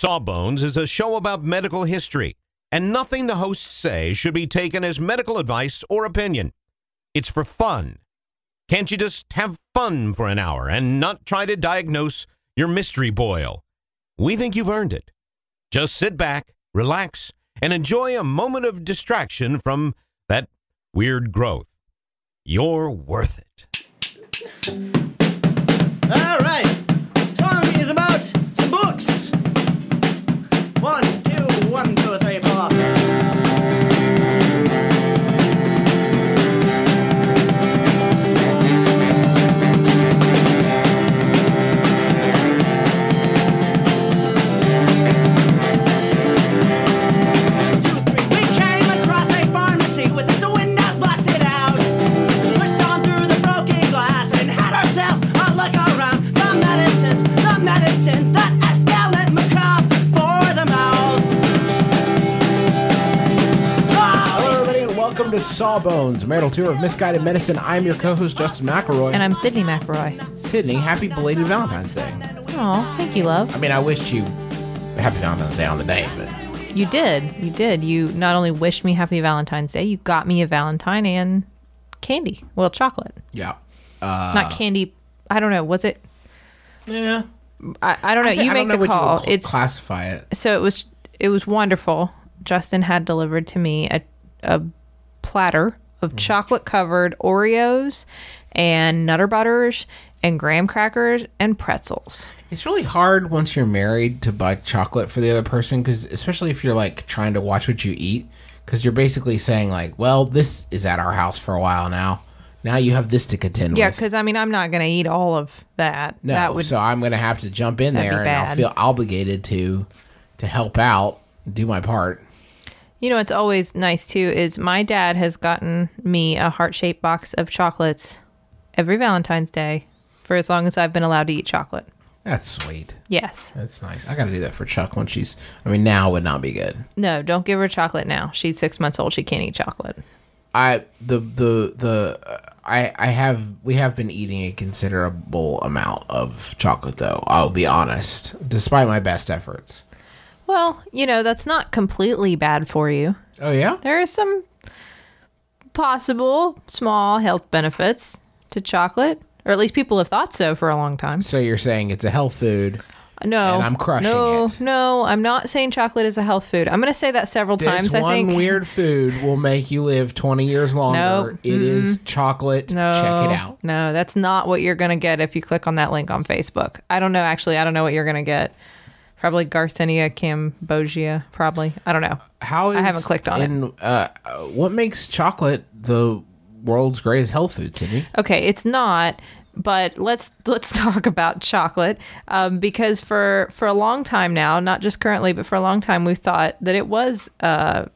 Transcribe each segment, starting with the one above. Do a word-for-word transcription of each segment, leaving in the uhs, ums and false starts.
Sawbones is a show about medical history, and nothing the hosts say should be taken as medical advice or opinion. It's for fun. Can't you just have fun for an hour and not try to diagnose your mystery boil? We think you've earned it. Just sit back, relax, and enjoy a moment of distraction from that weird growth. You're worth it. All right. Song is about some books. One, two, one, two, three, four. Welcome to Sawbones, marital tour of misguided medicine. I'm your co-host, Justin McElroy. And I'm Sydney McElroy. Sydney, happy belated Valentine's Day. Oh, thank you, love. I mean, I wished you happy Valentine's Day on the day, but... You did. You did. You not only wished me happy Valentine's Day, you got me a Valentine and candy. Well, chocolate. Yeah. Uh, not candy. I don't know. Was it? Yeah. I, I don't know. I th- you I make don't know the call. You would It's classify it. So it was. It was wonderful. Justin had delivered to me a a platter of mm. chocolate-covered Oreos and Nutter Butters and graham crackers and pretzels. It's really hard once you're married to buy chocolate for the other person, because especially if you're like trying to watch what you eat, because you're basically saying like, well, this is at our house for a while now. Now you have this to contend yeah, with. Yeah, because I mean, I'm not going to eat all of that. No, that would, so I'm going to have to jump in there and I'll feel obligated to to help out, do my part. You know, it's always nice, too, is my dad has gotten me a heart-shaped box of chocolates every Valentine's Day for as long as I've been allowed to eat chocolate. That's sweet. Yes. That's nice. I got to do that for Chuck when she's... I mean, now would not be good. No, don't give her chocolate now. She's six months old. She can't eat chocolate. I... The... The... The... Uh, I... I have... We have been eating a considerable amount of chocolate, though. I'll be honest. Despite my best efforts. Well, you know, that's not completely bad for you. Oh, yeah? There are some possible small health benefits to chocolate, or at least people have thought so for a long time. So you're saying it's a health food. No. And I'm crushing no, it. No, I'm not saying chocolate is a health food. I'm going to say that several this times, I think. This one weird food will make you live twenty years longer. Nope. It mm. is chocolate. No. Check it out. No, that's not what you're going to get if you click on that link on Facebook. I don't know, actually. I don't know what you're going to get. Probably Garcinia cambogia, probably. I don't know. How is I haven't clicked on in, it. Uh, what makes chocolate the world's greatest health food, Sydney? Okay, it's not, but let's let's talk about chocolate um, because for, for a long time now, not just currently, but for a long time, we've thought that it was uh,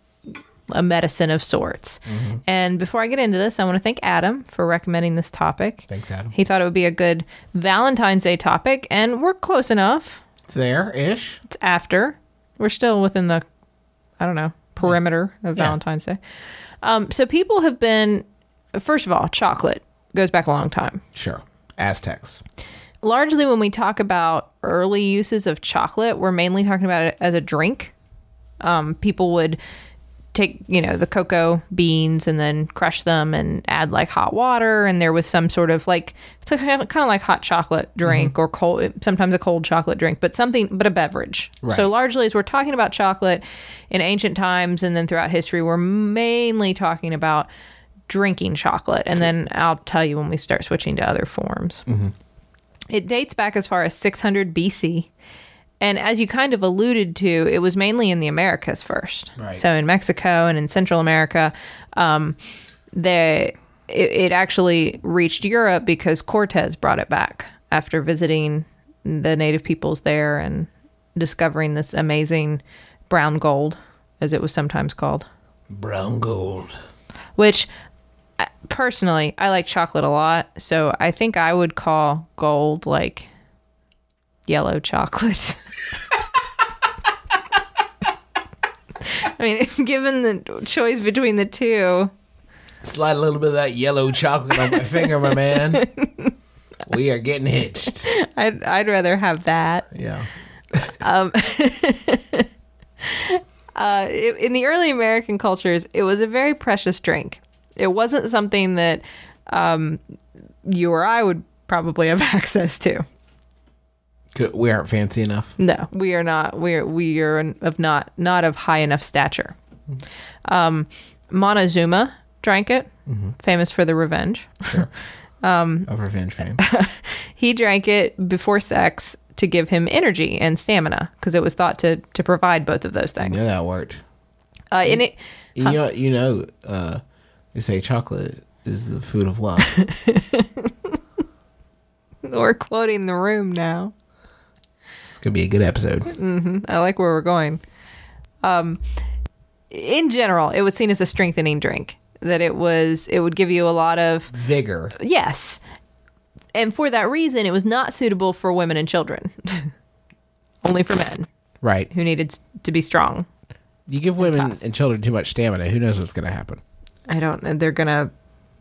a medicine of sorts. Mm-hmm. And before I get into this, I want to thank Adam for recommending this topic. Thanks, Adam. He thought it would be a good Valentine's Day topic, and we're close enough. It's there-ish. It's after. We're still within the, I don't know, perimeter of yeah. Valentine's Day. Um, so people have been, first of all, chocolate goes back a long time. Sure. Aztecs. Largely when we talk about early uses of chocolate, we're mainly talking about it as a drink. Um, people would take, you know, the cocoa beans and then crush them and add like hot water. And there was some sort of like, it's kind of, kind of like hot chocolate drink mm-hmm. or cold, sometimes a cold chocolate drink, but something, but a beverage. Right. So largely as we're talking about chocolate in ancient times and then throughout history, we're mainly talking about drinking chocolate. And then I'll tell you when we start switching to other forms. Mm-hmm. It dates back as far as six hundred B C. And as you kind of alluded to, it was mainly in the Americas first. Right. So in Mexico and in Central America, um, they, it, it actually reached Europe because Cortez brought it back after visiting the native peoples there and discovering this amazing brown gold, as it was sometimes called. Brown gold. Which, personally, I like chocolate a lot. So I think I would call gold like yellow chocolate. I mean, given the choice between the two. Slide a little bit of that yellow chocolate on my finger, my man. We are getting hitched. I'd, I'd rather have that. Yeah. um, uh, it, in the early American cultures, it was a very precious drink. It wasn't something that um, you or I would probably have access to. Good. We aren't fancy enough. No, we are not. We are we are of not not of high enough stature. Um, Montezuma drank it, mm-hmm. famous for the revenge. Sure. um, of revenge fame. He drank it before sex to give him energy and stamina because it was thought to to provide both of those things. Yeah, that worked. Uh, and it, you huh? know, you know, uh, they say chocolate is the food of love. We're quoting The Room now. It's gonna be a good episode. Mm-hmm. I like where we're going. Um, in general, it was seen as a strengthening drink. That it was, it would give you a lot of vigor. Yes, and for that reason, it was not suitable for women and children. Only for men, right? Who needed to be strong. You give women and, and children too much stamina, who knows what's gonna happen? I don't. They're gonna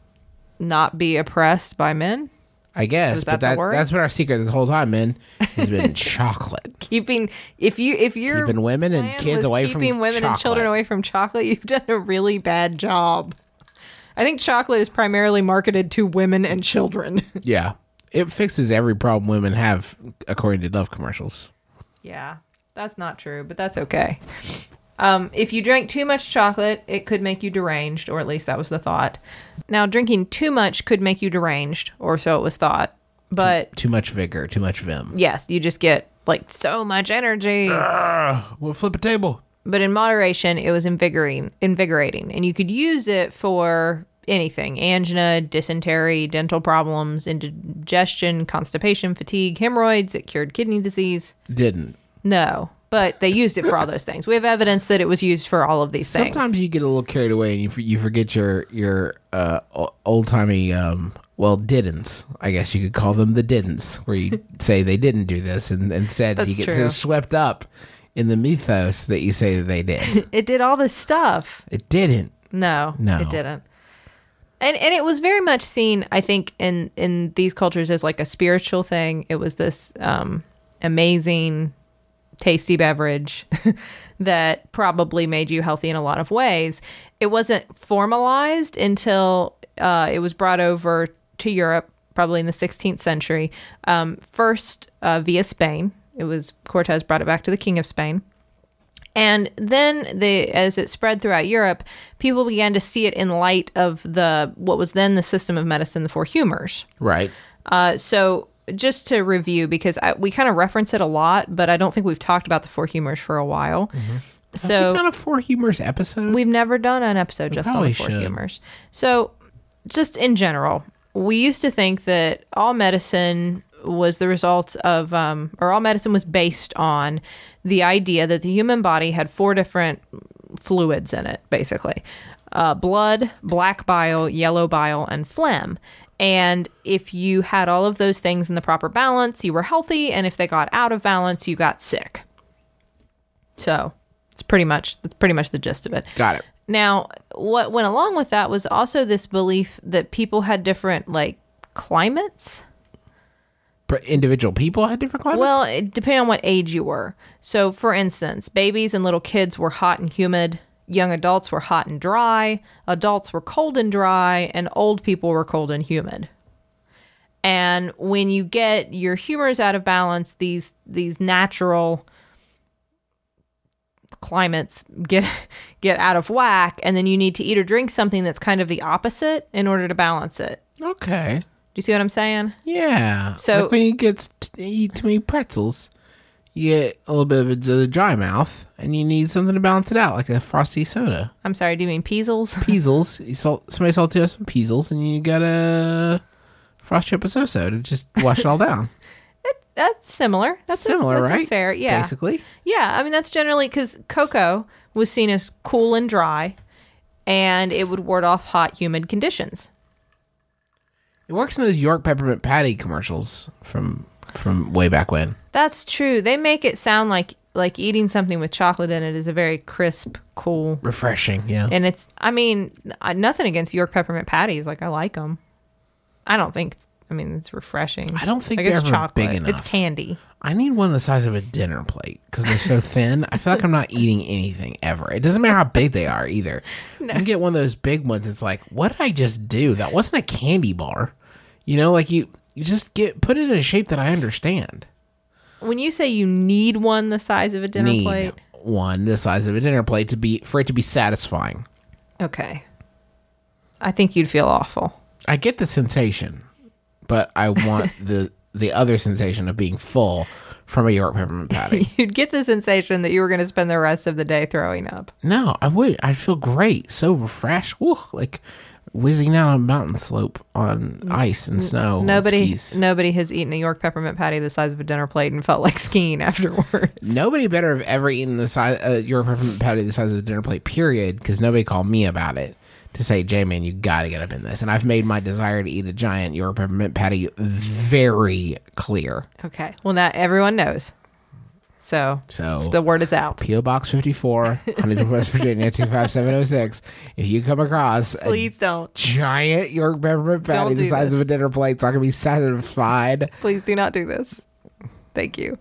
not be oppressed by men. I guess, Is but that that, that's been our secret this whole time, man. Has been chocolate. Keeping if you if you're keeping women and kids away from keeping women chocolate. and children away from chocolate, you've done a really bad job. I think chocolate is primarily marketed to women and children. Yeah, it fixes every problem women have, according to Dove commercials. Yeah, that's not true, but that's okay. Um, if you drank too much chocolate, it could make you deranged, or at least that was the thought. Now, drinking too much could make you deranged, or so it was thought. But too, too much vigor, too much vim. Yes, you just get like so much energy. Uh, we'll flip a table. But in moderation, it was invigorating, invigorating, and you could use it for anything: angina, dysentery, dental problems, indigestion, constipation, fatigue, hemorrhoids. It cured kidney disease. Didn't. No. But they used it for all those things. We have evidence that it was used for all of these things. Sometimes you get a little carried away and you you forget your your uh, old timey um, well didn'ts. I guess you could call them the didn'ts, where you say they didn't do this, and instead That's you get true. so swept up in the mythos that you say that they did. It did all this stuff. It didn't. No, No. it didn't. And and it was very much seen, I think, in in these cultures as like a spiritual thing. It was this um, amazing, tasty beverage that probably made you healthy in a lot of ways. It wasn't formalized until uh, it was brought over to Europe, probably in the sixteenth century. Um, first uh, via Spain. It was Cortez brought it back to the King of Spain. And then they, as it spread throughout Europe, people began to see it in light of the what was then the system of medicine, the Four Humors. Right. Uh, so just to review, because I, we kind of reference it a lot, but I don't think we've talked about the Four Humors for a while. Mm-hmm. So Have we done a Four Humors episode? We've never done an episode We just on probably the Four should. Humors. So just in general, we used to think that all medicine was the result of, um, or all medicine was based on the idea that the human body had four different fluids in it, basically. Uh, blood, black bile, yellow bile, and phlegm. And if you had all of those things in the proper balance, you were healthy. And if they got out of balance, you got sick. So it's pretty much, that's pretty much the gist of it. Got it. Now, what went along with that was also this belief that people had different, like, climates. But individual people had different climates? Well, it depending on what age you were. So, for instance, babies and little kids were hot and humid. Young adults were hot and dry. Adults were cold and dry. And old people were cold and humid. And when you get your humors out of balance, these these natural climates get get out of whack, and then you need to eat or drink something that's kind of the opposite in order to balance it. Okay. Do you see what I'm saying? Yeah. So- like when you get to eat too many pretzels, you get a little bit of a, a dry mouth, and you need something to balance it out, like a frosty soda. I'm sorry, do you mean peasels? Peasels. You salt, somebody salted us some peasels, and you got a frosty up so to just wash it all down. That's similar. That's Similar, a, that's a right? fair, yeah. Basically. Yeah, I mean, that's generally because cocoa was seen as cool and dry, and it would ward off hot, humid conditions. It works in those York peppermint patty commercials from from way back when. That's true. They make it sound like like eating something with chocolate in it is a very crisp, cool, Refreshing, yeah. and it's. I mean, uh, nothing against York peppermint patties. Like I like them. I don't think I mean, it's refreshing. I don't think Like, they're it's ever chocolate. big enough. It's candy. I need one the size of a dinner plate because they're so thin. I feel like I'm not eating anything ever. It doesn't matter how big they are either. No. You can get one of those big ones. It's like, what did I just do? That wasn't a candy bar. You know, like you, you just get put it in a shape that I understand. When you say you need one the size of a dinner Need plate, one the size of a dinner plate to be for it to be satisfying. okay, I think you'd feel awful. I get the sensation, but I want the the other sensation of being full from a York peppermint patty. You'd get the sensation that you were going to spend the rest of the day throwing up. No, I would. I'd feel great, so refreshed, Woo, like whizzing down a mountain slope on ice and snow. Nobody, and skis. nobody has eaten a York peppermint patty the size of a dinner plate and felt like skiing afterwards. Nobody better have ever eaten the size uh, York peppermint patty the size of a dinner plate. Period. Because nobody called me about it to say, J-Man, you got to get up in this. And I've made my desire to eat a giant York peppermint patty very clear. Okay, well now everyone knows. So, So the word is out. P O Box fifty-four, Huntington, West Virginia, two five seven oh six. If you come across a Please don't. giant York peppermint patty Don't the do size this. of a dinner plate, so I can be satisfied. Please do not do this. Thank you.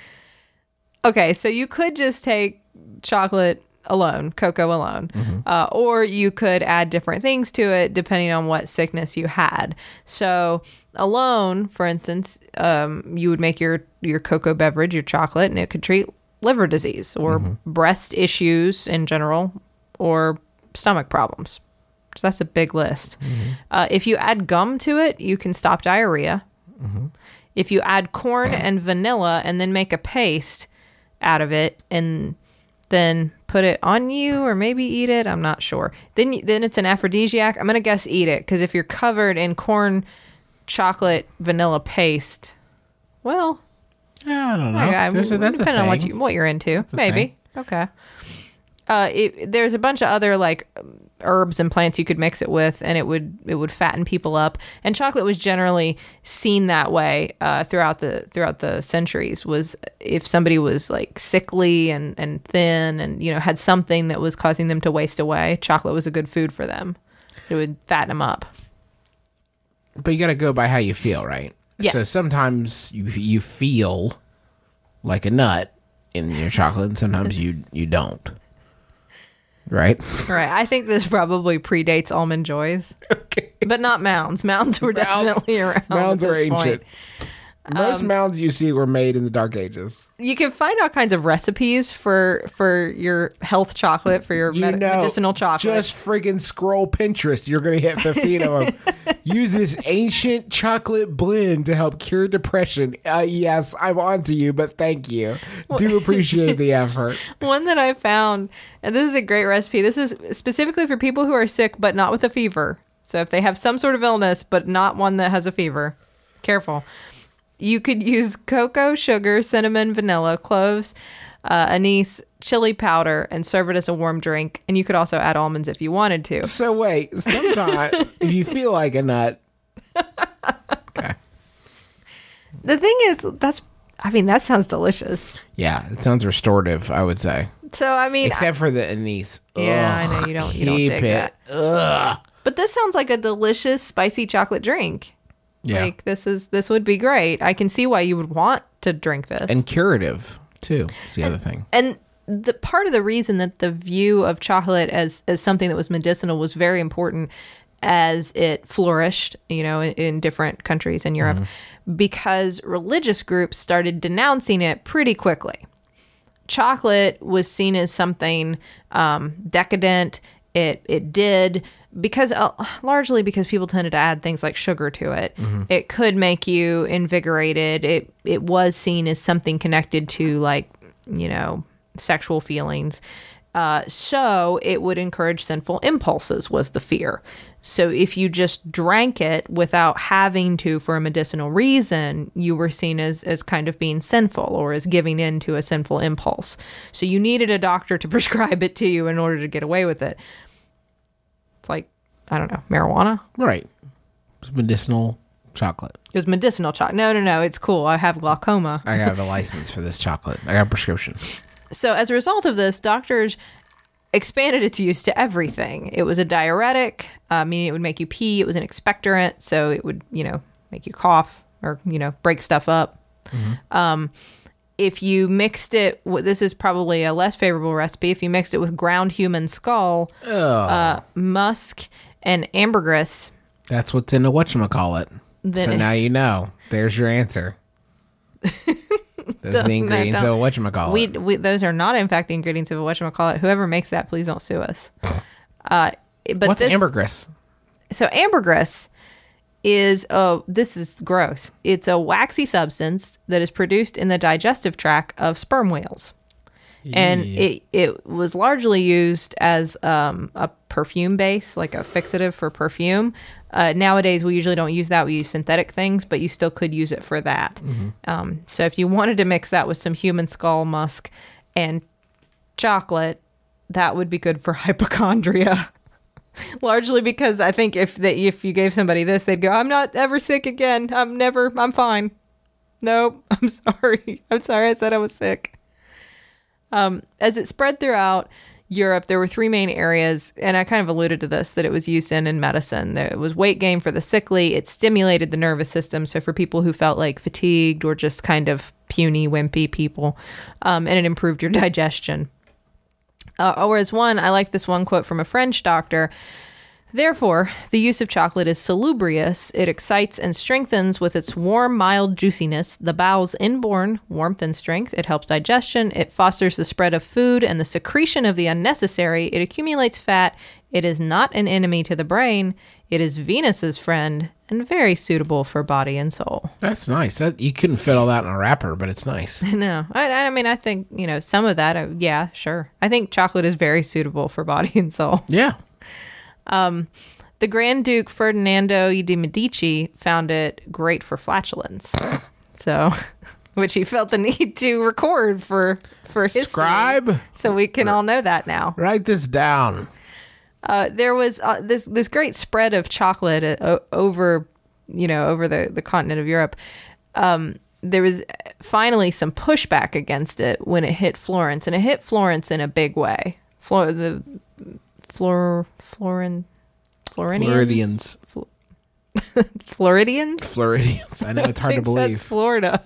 Okay, so you could just take chocolate alone, cocoa alone, Mm-hmm. uh, or you could add different things to it depending on what sickness you had. So alone, for instance, um, you would make your, your cocoa beverage, your chocolate, and it could treat liver disease or Mm-hmm. breast issues in general or stomach problems. So that's a big list. Mm-hmm. Uh, if you add gum to it, you can stop diarrhea. Mm-hmm. If you add corn and vanilla and then make a paste out of it and then put it on you or maybe eat it, I'm not sure. Then then it's an aphrodisiac. I'm going to guess eat it because if you're covered in corn, chocolate, vanilla paste, well, Yeah, I don't know. I, I, There's a, that's a depending on what, thing. you, what you're into. a Maybe. Okay. Uh, it, there's a bunch of other like herbs and plants you could mix it with, and it would it would fatten people up. And chocolate was generally seen that way uh, throughout the throughout the centuries. Was if somebody was like sickly and, and thin, and you know had something that was causing them to waste away, chocolate was a good food for them. It would fatten them up. But you got to go by how you feel, right? Yeah. So sometimes you you feel like a nut in your chocolate, and sometimes you you don't. Right? All right. I think this probably predates Almond Joys. Okay. But not mounds. Mounds were Mounds- definitely around. Mounds at are this ancient. point. Most Um, mounds you see were made in the Dark Ages. You can find all kinds of recipes for for your health chocolate, for your You med- know, medicinal chocolate. just friggin' scroll Pinterest. You're going to hit fifteen of them. Use this ancient chocolate blend to help cure depression. Uh, yes, I'm on to you, but thank you. Do appreciate the effort. One that I found, and this is a great recipe. This is specifically for people who are sick but not with a fever. So if they have some sort of illness but not one that has a fever, careful. You could use cocoa, sugar, cinnamon, vanilla, cloves, uh, anise, chili powder, and serve it as a warm drink. And you could also add almonds if you wanted to. So wait, sometimes if you feel like a nut. Okay. The thing is, that's, I mean, that sounds delicious. Yeah, it sounds restorative, I would say. So, I mean, Except for the anise. Yeah, I Ugh, know you don't- you don't keep dig it. Ugh. but this sounds like a delicious, spicy chocolate drink. Yeah. Like this is this would be great. I can see why you would want to drink this. And curative, too, is the other thing. and the part of the reason that the view of chocolate as as something that was medicinal was very important as it flourished, you know, in, in different countries in Europe, because religious groups started denouncing it pretty quickly. Chocolate was seen as something um, decadent. It it did because uh, largely because people tended to add things like sugar to it. It could make you invigorated. It it was seen as something connected to like you know sexual feelings. Uh, so it would encourage sinful impulses was the fear. So if you just drank it without having to for a medicinal reason, you were seen as, as kind of being sinful or as giving in to a sinful impulse. So you needed a doctor to prescribe it to you in order to get away with it. It's like, I don't know, marijuana? Right. It's medicinal chocolate. It was medicinal chocolate. No, no, no, it's cool. I have glaucoma. I have a license for this chocolate. I got a prescription. So as a result of this, doctors expanded its use to everything. It was a diuretic, uh, meaning it would make you pee. It was an expectorant, so it would, you know, make you cough or, you know, break stuff up. Mm-hmm. Um, if you mixed it, this is probably a less favorable recipe. If you mixed it with ground human skull, Oh. uh, musk, and ambergris, That's what's in the whatchamacallit. Then So it- now you know. There's your answer. Those are the ingredients of a whatchamacallit. we, we those are not in fact the ingredients of a whatchamacallit. Whoever makes that, please don't sue us. Uh, but What's this, ambergris? So ambergris is a, this is gross. It's a waxy substance that is produced in the digestive tract of sperm whales. And it, it was largely used as um, a perfume base, like a fixative for perfume. Uh, nowadays, we usually don't use that. We use synthetic things, but you still could use it for that. Mm-hmm. Um, so if you wanted to mix that with some human skull musk and chocolate, that would be good for hypochondria. Largely because I think if they, if you gave somebody this, they'd go, I'm not ever sick again. I'm never, I'm fine. Nope, I'm sorry. I'm sorry I said I was sick. Um, as it spread throughout Europe, there were three main areas, and I kind of alluded to this, that it was used in in medicine. There was weight gain for the sickly. It stimulated the nervous system, so for people who felt like fatigued or just kind of puny, wimpy people, um, and it improved your digestion. Uh, or as one, I like this one quote from a French doctor. Therefore, the use of chocolate is salubrious. It excites and strengthens with its warm, mild juiciness the bowel's inborn warmth and strength. It helps digestion. It fosters the spread of food and the secretion of the unnecessary. It accumulates fat. It is not an enemy to the brain. It is Venus's friend and very suitable for body and soul. That's nice. That, you couldn't fit all that in a wrapper, but it's nice. No, I, I mean, I think, you know, some of that, uh, yeah, sure. I think chocolate is very suitable for body and soul. Yeah. Um, the Grand Duke Ferdinando de Medici found it great for flatulence, so which he felt the need to record for for history. Scribe. So we can all know that now. Write this down. Uh, there was uh, this this great spread of chocolate uh, o- over, you know, over the, the continent of Europe. Um, there was finally some pushback against it when it hit Florence, and it hit Florence in a big way. Flor- the Flor Florin Floridians Floridians. Floridians. Floridians. I know it's hard I to think believe. That's Florida.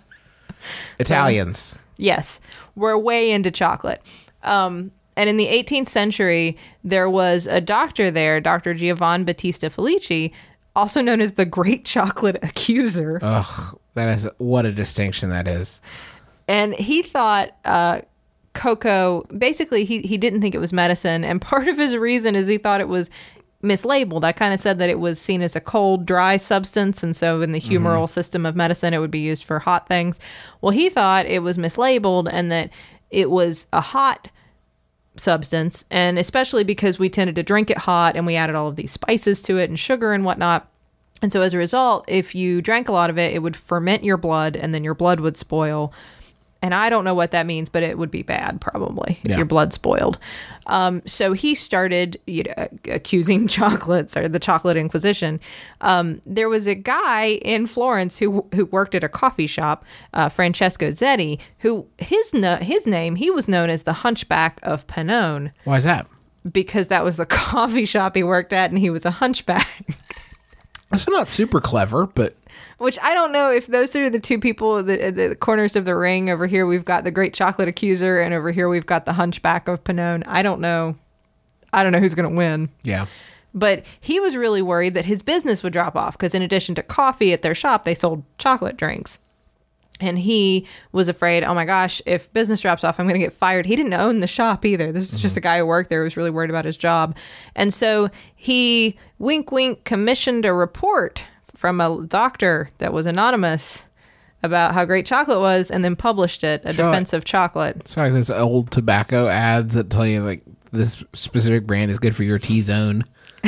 Italians. Yes, we're way into chocolate. Um, and in the eighteenth century, there was a doctor there, Doctor Giovanni Battista Felici, also known as the Great Chocolate Accuser. Ugh, that is what a distinction that is. And he thought uh, cocoa, basically, he, he didn't think it was medicine. And part of his reason is he thought it was mislabeled. I kind of said that it was seen as a cold, dry substance. And so in the humoral mm-hmm. system of medicine, it would be used for hot things. Well, he thought it was mislabeled and that it was a hot substance. And especially because we tended to drink it hot and we added all of these spices to it and sugar and whatnot. And so as a result, if you drank a lot of it, it would ferment your blood and then your blood would spoil. And I don't know what that means, but it would be bad probably if yeah. your blood spoiled. Um, so he started you know, accusing chocolates or the chocolate inquisition. Um, there was a guy in Florence who who worked at a coffee shop, uh, Francesco Zetti, who his no, his name, he was known as the Hunchback of Panone. Why is that? Because that was the coffee shop he worked at and he was a hunchback. That's not super clever, but... Which I don't know if those are the two people, the, the corners of the ring. Over here, we've got the Great Chocolate Accuser, and over here, we've got the Hunchback of Panone. I don't know. I don't know who's going to win. Yeah. But he was really worried that his business would drop off because in addition to coffee at their shop, they sold chocolate drinks. And he was afraid, oh my gosh, if business drops off, I'm going to get fired. He didn't own the shop either. This is mm-hmm. just a guy who worked there who was really worried about his job. And so he, wink, wink, commissioned a report from a doctor that was anonymous about how great chocolate was and then published it, a Sure. defense of chocolate. It's like those old tobacco ads that tell you, like, this specific brand is good for your T-zone.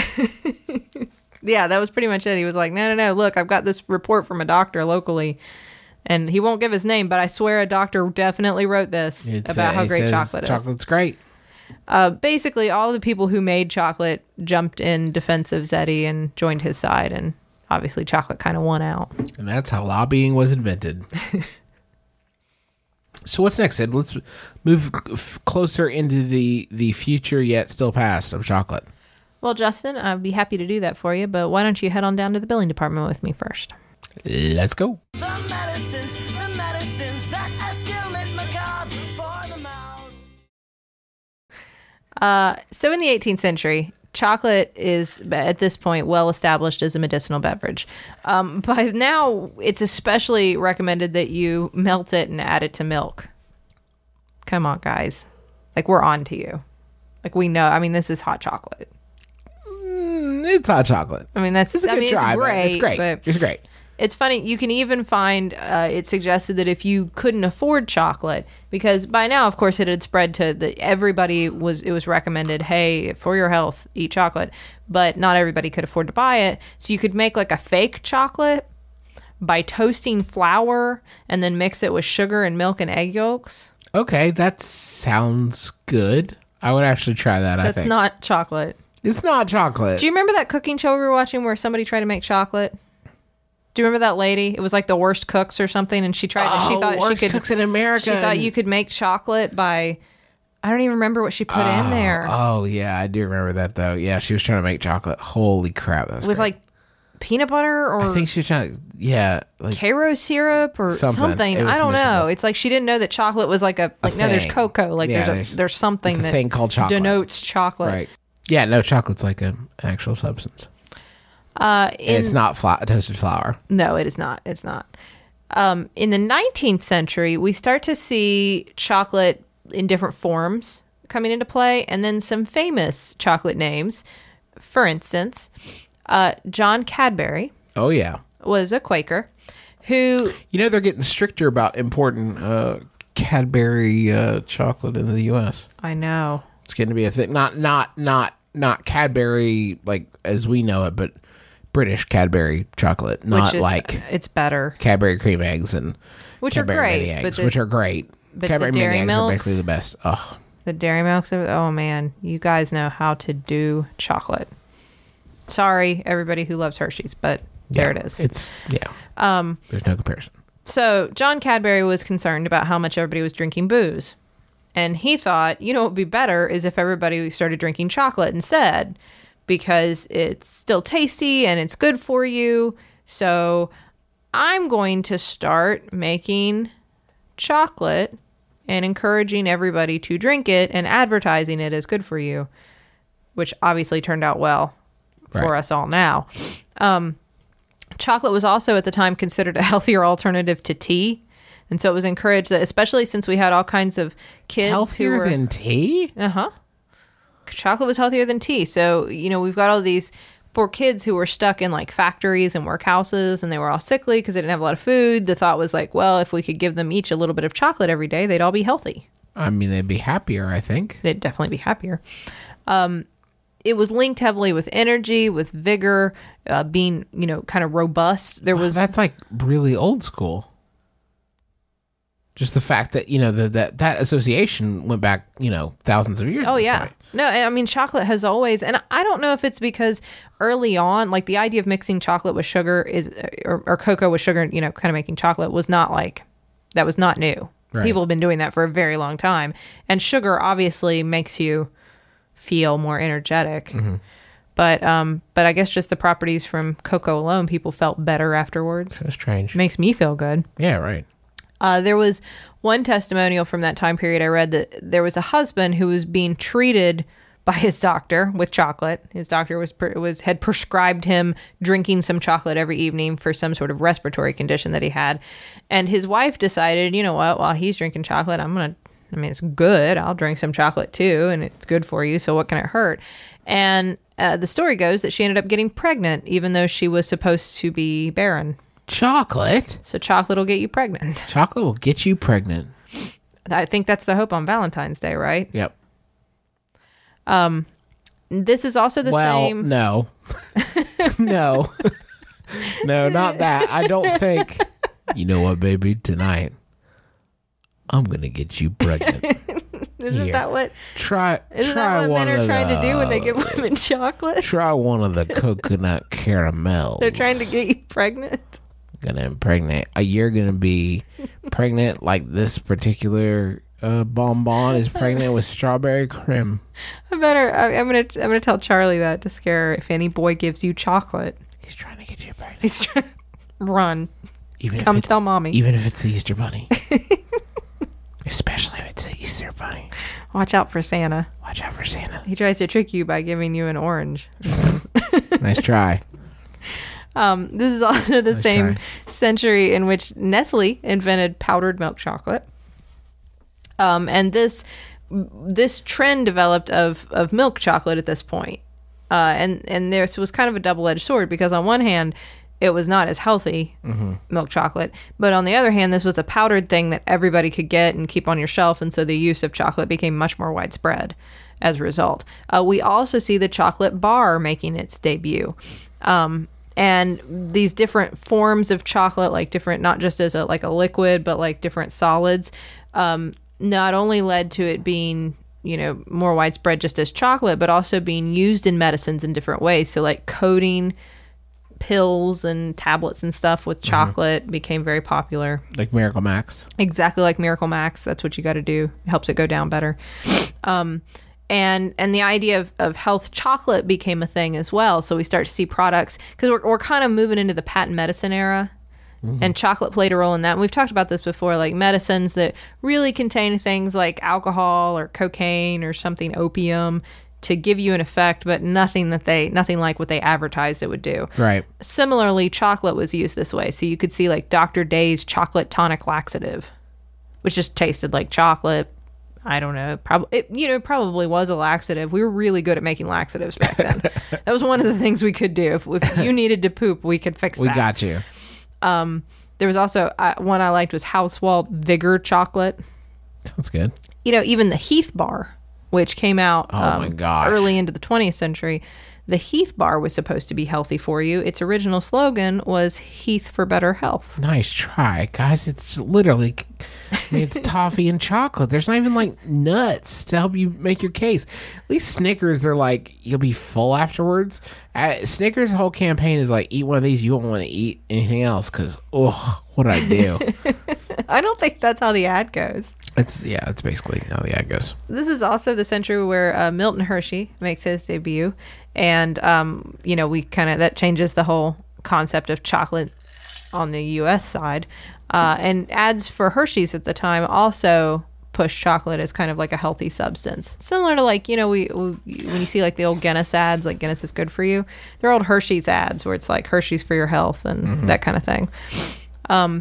Yeah, that was pretty much it. He was like, no, no, no, look, I've got this report from a doctor locally. And he won't give his name, but I swear a doctor definitely wrote this It's, about uh, how it great says chocolate is. Chocolate's great. Uh, basically, all the people who made chocolate jumped in defense of Zetti and joined his side, and obviously chocolate kind of won out. And that's how lobbying was invented. So what's next, Ed? Let's move f- closer into the, the future yet still past of chocolate. Well, Justin, I'd be happy to do that for you, but why don't you head on down to the billing department with me first? Let's go. The medicines, the medicines that escalate macabre for the mouth. Uh, so in the eighteenth century, chocolate is, at this point, well established as a medicinal beverage. Um, by now, it's especially recommended that you melt it and add it to milk. Come on, guys. Like, we're on to you. Like, we know. I mean, this is hot chocolate. Mm, it's hot chocolate. I mean, that's It's a I good mean, try, it's but great. it's great. But It's great. it's funny. You can even find uh, it suggested that if you couldn't afford chocolate, because by now, of course, it had spread to the everybody was it was recommended. Hey, for your health, eat chocolate, but not everybody could afford to buy it. So you could make like a fake chocolate by toasting flour and then mix it with sugar and milk and egg yolks. Okay, that sounds good. I would actually try that, I That's think. not chocolate. It's not chocolate. Do you remember that cooking show we were watching where somebody tried to make chocolate? Do you remember that lady? It was like the worst cooks or something, and she tried. Oh, she thought Worst she could. Cooks in America. She thought you could make chocolate by. I don't even remember what she put in there Oh, yeah, I do remember that, though. Yeah, she was trying to make chocolate. Holy crap, that was with great. like peanut butter or I think she was trying to, yeah. Like, Karo syrup or Something. something. It was I don't know. miserable. It's like she didn't know that chocolate was like a like. No, there's thing. cocoa. Like Yeah, there's a, there's- there's something it's a that thing called chocolate. denotes chocolate. right. Yeah, no, chocolate's like an actual substance. Uh, And in, it's not fla- toasted flour. No, it is not. It's not. Um, in the nineteenth century, we start to see chocolate in different forms coming into play, and then some famous chocolate names. For instance, uh, John Cadbury Oh, yeah. was a Quaker who, You know, they're getting stricter about importing uh, Cadbury uh, chocolate into the U S. I know, It's going to be a thing. Not, not, not, not Cadbury like as we know it, but British Cadbury chocolate, not which is like it's better, Cadbury cream eggs and which are Cadbury great, mini but eggs, the- which are great. but Cadbury the mini Dairy eggs are Milks- basically the best. Oh, the Dairy Milks. Oh man, you guys know how to do chocolate. Sorry, everybody who loves Hershey's, but there yeah. it is. It's yeah. Um, there's no comparison. So John Cadbury was concerned about how much everybody was drinking booze. And he thought, you know, what would be better is if everybody started drinking chocolate instead, because it's still tasty and it's good for you. So I'm going to start making chocolate and encouraging everybody to drink it and advertising it as good for you, which obviously turned out well for Right. us all now. Um, chocolate was also at the time considered a healthier alternative to tea. And so it was encouraged that, especially since we had all kinds of kids Healthier who were, than tea? uh-huh. Chocolate was healthier than tea. So, you know, we've got all these poor kids who were stuck in like factories and workhouses, and they were all sickly because they didn't have a lot of food. The thought was like, well, if we could give them each a little bit of chocolate every day, they'd all be healthy. I mean, they'd be happier, I think. They'd definitely be happier. Um, it was linked heavily with energy, with vigor, uh, being, you know, kind of robust. There was That's like really old school. Just the fact that, you know, the, that that association went back, you know, thousands of years. Oh at this yeah. point. No, I mean chocolate has always, and I don't know if it's because early on, like the idea of mixing chocolate with sugar is, or, or cocoa with sugar, you know, kind of making chocolate was not like, that was not new. Right. People have been doing that for a very long time. And sugar obviously makes you feel more energetic. Mm-hmm. But um, but I guess just the properties from cocoa alone, people felt better afterwards. So strange. Makes me feel good. Yeah, right. Uh, there was one testimonial from that time period I read that there was a husband who was being treated by his doctor with chocolate. His doctor was was had prescribed him drinking some chocolate every evening for some sort of respiratory condition that he had. And his wife decided, you know what, while he's drinking chocolate, I'm going to, I mean, it's good. I'll drink some chocolate too, and it's good for you, so what can it hurt? And uh, the story goes that she ended up getting pregnant, even though she was supposed to be barren. Chocolate? So chocolate will get you pregnant. Chocolate will get you pregnant. I think that's the hope on Valentine's Day, right? Yep. This is also the well, same. no. no. no, not that. I don't think. You know what, baby? Tonight, I'm going to get you pregnant. Isn't Here. that what? Try, Isn't try that what one men are of trying the, to do when they give women chocolate? Try one of the coconut caramels. They're trying to get you pregnant. Gonna impregnate. Uh, you're gonna be pregnant like this particular uh, bonbon is pregnant with strawberry cream. I better. I, I'm gonna. I'm gonna tell Charlie that to scare her if any boy gives you chocolate. He's trying to get you pregnant. He's trying. Run. Even Come if it's, tell mommy. Even if it's the Easter Bunny. Especially if it's the Easter Bunny. Watch out for Santa. Watch out for Santa. He tries to trick you by giving you an orange. Nice try. Um, this is also the Nice same try. century in which Nestle invented powdered milk chocolate. Um, and this this trend developed of, of milk chocolate at this point. Uh, and, and this was kind of a double-edged sword because on one hand, it was not as healthy, mm-hmm. milk chocolate. But on the other hand, this was a powdered thing that everybody could get and keep on your shelf. And so the use of chocolate became much more widespread as a result. Uh, we also see the chocolate bar making its debut. Um, and these different forms of chocolate, like different, not just as a like a liquid, but like different solids, um, not only led to it being, you know, more widespread just as chocolate, but also being used in medicines in different ways. So like coating pills and tablets and stuff with chocolate mm-hmm. became very popular. Like Miracle Max. Exactly like Miracle Max. That's what you got to do. It helps it go down better. Um, and and the idea of, of health chocolate became a thing as well. So we start to see products, because we're, we're kind of moving into the patent medicine era. Mm-hmm. And chocolate played a role in that. And we've talked about this before, like medicines that really contain things like alcohol or cocaine or something, opium, to give you an effect, but nothing that they, nothing like what they advertised it would do. Right. Similarly, chocolate was used this way. So you could see like Doctor Day's chocolate tonic laxative, which just tasted like chocolate. I don't know. Probably, you know, probably was a laxative. We were really good at making laxatives back then. That was one of the things we could do. If, if you needed to poop, we could fix that. We got you. Um, there was also uh, one I liked was Hauswald Vigor chocolate. Sounds good. You know, even the Heath bar, which came out oh um, my gosh. early into the twentieth century. The Heath bar was supposed to be healthy for you. Its original slogan was Heath for better health. Nice try, guys. It's literally, I mean, it's toffee and chocolate. There's not even like nuts to help you make your case. At least Snickers, they're like, you'll be full afterwards. Uh, Snickers' whole campaign is like, eat one of these, you won't want to eat anything else because, oh, what did I do? I don't think that's how the ad goes. It's yeah, that's basically how the ad goes. This is also the century where uh, Milton Hershey makes his debut, and um, you know, we kind of that changes the whole concept of chocolate on the U S side. Uh, and ads for Hershey's at the time also push chocolate as kind of like a healthy substance, similar to like, you know, we, we when you see like the old Guinness ads, like Guinness is good for you. They're old Hershey's ads where it's like Hershey's for your health and mm-hmm. that kind of thing. Um,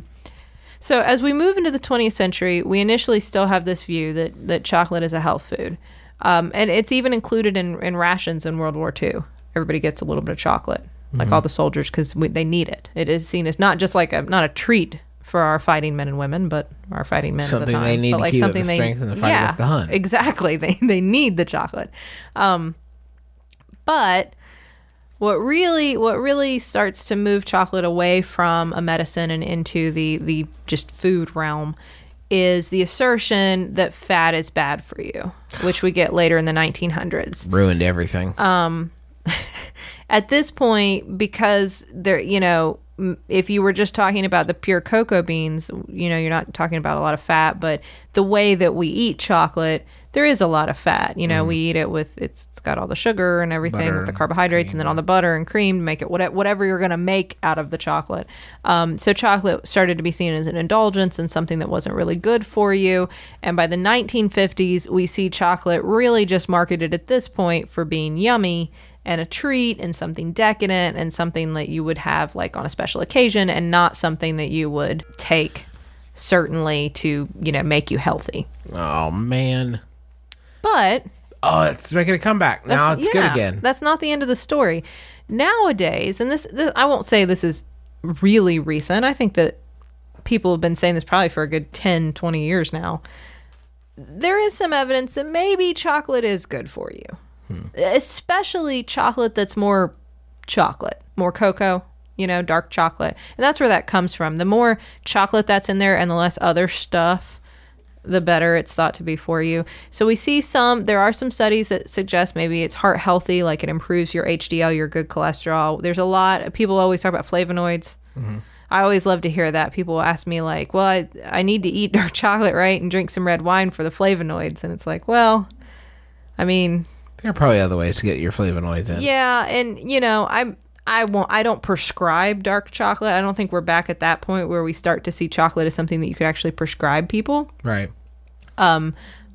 So as we move into the twentieth century, we initially still have this view that, that chocolate is a health food. Um, and it's even included in, in rations in World War Two. Everybody gets a little bit of chocolate, mm-hmm. like all the soldiers, because they need it. It is seen as not just like a, not a treat for our fighting men and women, but our fighting men something at the time. They need but to like keep something up the they, strength in the fight yeah, against the Hun. Exactly. They, they need the chocolate. Um, but... What really, what really starts to move chocolate away from a medicine and into the, the just food realm is the assertion that fat is bad for you, which we get later in the nineteen hundreds. Ruined everything. Um, at this point, because there, you know, if you were just talking about the pure cocoa beans, you know, you're not talking about a lot of fat, but the way that we eat chocolate, there is a lot of fat. You know, mm. we eat it with, it's, it's got all the sugar and everything, butter, with the carbohydrates, cream, and then all the butter and cream to make it whatever, whatever you're going to make out of the chocolate. Um, so chocolate started to be seen as an indulgence and something that wasn't really good for you. And by the nineteen fifties, we see chocolate really just marketed at this point for being yummy and a treat and something decadent and something that you would have like on a special occasion and not something that you would take certainly to, you know, make you healthy. Oh, man. But... Oh, it's making a comeback. Now it's yeah, good again. That's not the end of the story. Nowadays, and this, this, I won't say this is really recent. I think that people have been saying this probably for a good ten, twenty years now. There is some evidence that maybe chocolate is good for you. Hmm. Especially chocolate that's more chocolate, more cocoa, you know, dark chocolate. And that's where that comes from. The more chocolate that's in there and the less other stuff, the better it's thought to be for you. So we see some, there are some studies that suggest maybe it's heart healthy, like it improves your H D L, your good cholesterol. There's a lot, people always talk about flavonoids. Mm-hmm. I always love to hear that. People ask me like, well, I, I need to eat dark chocolate, right? And drink some red wine for the flavonoids. And it's like, well, I mean... There are probably other ways to get your flavonoids in. Yeah, and, you know, I'm... I won't. I don't prescribe dark chocolate. I don't think we're back at that point where we start to see chocolate as something that you could actually prescribe people. Right. Um,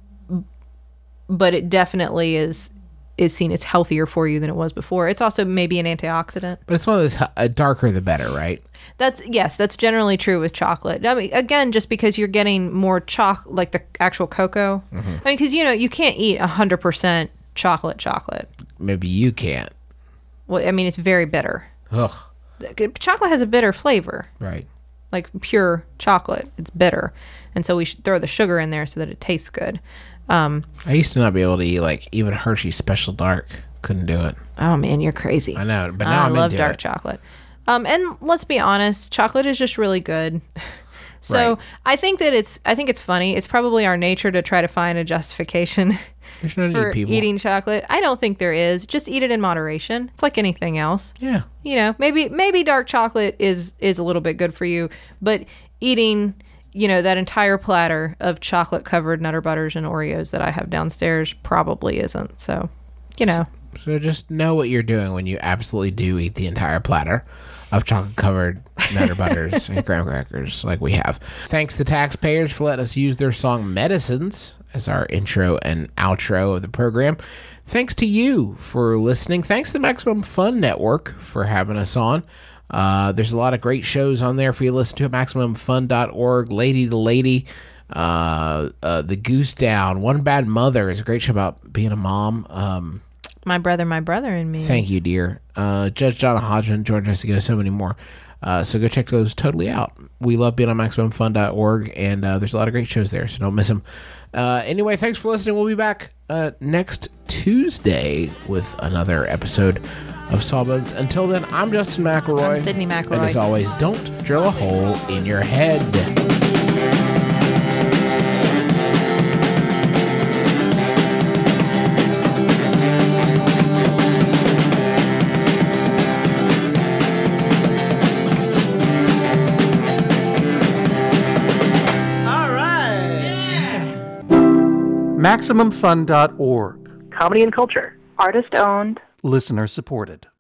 but it definitely is is seen as healthier for you than it was before. It's also maybe an antioxidant. But it's one of those, uh, darker the better, right? That's yes, that's generally true with chocolate. I mean, again, just because you're getting more choc, like the actual cocoa. Mm-hmm. I mean, because you know you can't eat a hundred percent chocolate chocolate. Maybe you can't. Well, I mean, it's very bitter. Ugh. Chocolate has a bitter flavor. Right. Like pure chocolate, it's bitter, and so we should throw the sugar in there so that it tastes good. Um, I used to not be able to eat like even Hershey's Special Dark. Couldn't do it. Oh man, you're crazy. I know, but now I I'm love into dark it. chocolate. Um, and let's be honest, chocolate is just really good. So Right. I think that it's I think it's funny. It's probably our nature to try to find a justification There's no for need, people. eating chocolate. I don't think there is. Just eat it in moderation. It's like anything else. Yeah. You know, maybe maybe dark chocolate is is a little bit good for you, but eating, you know, that entire platter of chocolate covered Nutter Butters and Oreos that I have downstairs probably isn't. So, you know. So just know what you're doing when you absolutely do eat the entire platter of chocolate-covered Nutter Butters and graham crackers like we have. Thanks to taxpayers for letting us use their song Medicines as our intro and outro of the program. Thanks to you for listening. Thanks to the Maximum Fun Network for having us on. Uh, there's a lot of great shows on there for you to listen to at maximum fun dot org. Lady to Lady, uh, uh, The Goose Down, One Bad Mother is a great show about being a mom. Um, My brother, my brother and me. Thank you, dear. Uh, Judge Donna Hodgman, George has to go, so many more. Uh, so go check those totally out. We love being on maximum fun dot org, and uh, there's a lot of great shows there, so don't miss them. Uh, anyway, thanks for listening. We'll be back uh, next Tuesday with another episode of Sawbones. Until then, I'm Justin McElroy. I'm Sydney McElroy. And as always, don't drill a hole in your head. maximum fun dot org. Comedy and culture. Artist owned. Listener supported.